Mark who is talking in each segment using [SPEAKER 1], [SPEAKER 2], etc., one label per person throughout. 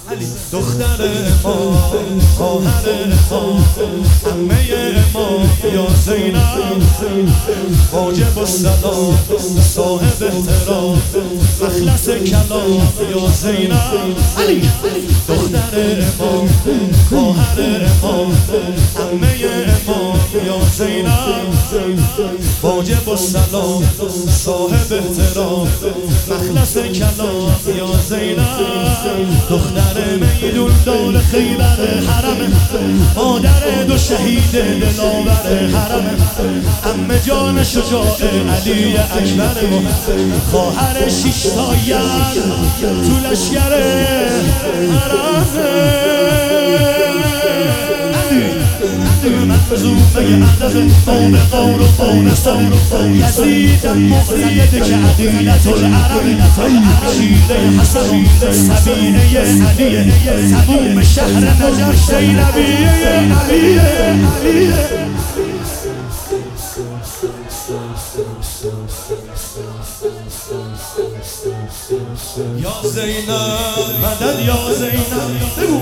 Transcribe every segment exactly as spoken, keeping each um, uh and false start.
[SPEAKER 1] دختر ما، خواهر ما، عمه ما یا زینب، واجب السلام صاحب احترام، مخلص کلام یا زینب. دختر ما، خواهر ما، عمه ما یا زینب، واجب السلام صاحب احترام، مخلص کلام یا زینب. دختر میدون دار خیبر حرم، مادر دو شهید دلاور حرم، عمه جان شجاع علی اکبر، خواهر شش تا یل تو لشگر حرم. مخزومه ادب قوم قور و قونستان، یزیدم معتقد که عقیدت العرب، شیره حسن سبیعه علیه، تموم شهر نجف زینبیه علیه. یا زینب مدد یا زینب بگو.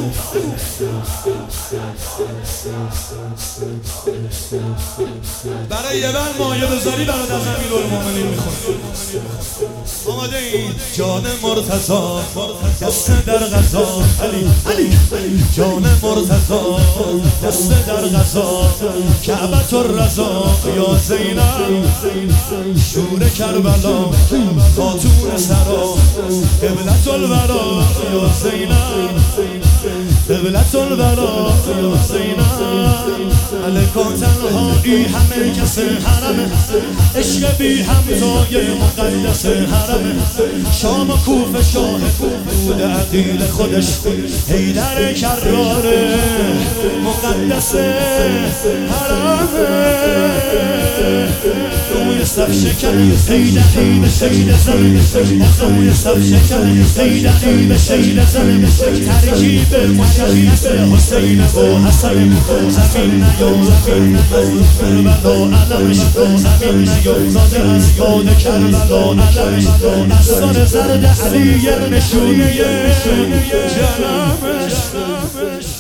[SPEAKER 1] برای یه بر مایه بذاری برات از امیرالمومنین میخونم. آماده این جان مرتضی دست در غذا، علی جان مرتضی دست در غذا، کعبت الرضا یا زینب، شور کربلا خاتون سرا، قبلت الورا یا زینب، قبلت الورا یا زینب. ملکا تنهایی همه کس حرم، عشق بی همتای مقدس حرم، شام و کوفه شاه بود عقیل خودش، حیدر کراره مقدس حرم. روی صف شکن حیدری به شید زمین، روی صف شکن حیدری به شید زمین، ترکیب مشخص حسین و حسن، زمین نیفتاده کربلا علمش، زمین نیفتاده از یاد کربلا علمش، از سر زرد علی نشونه جنمش.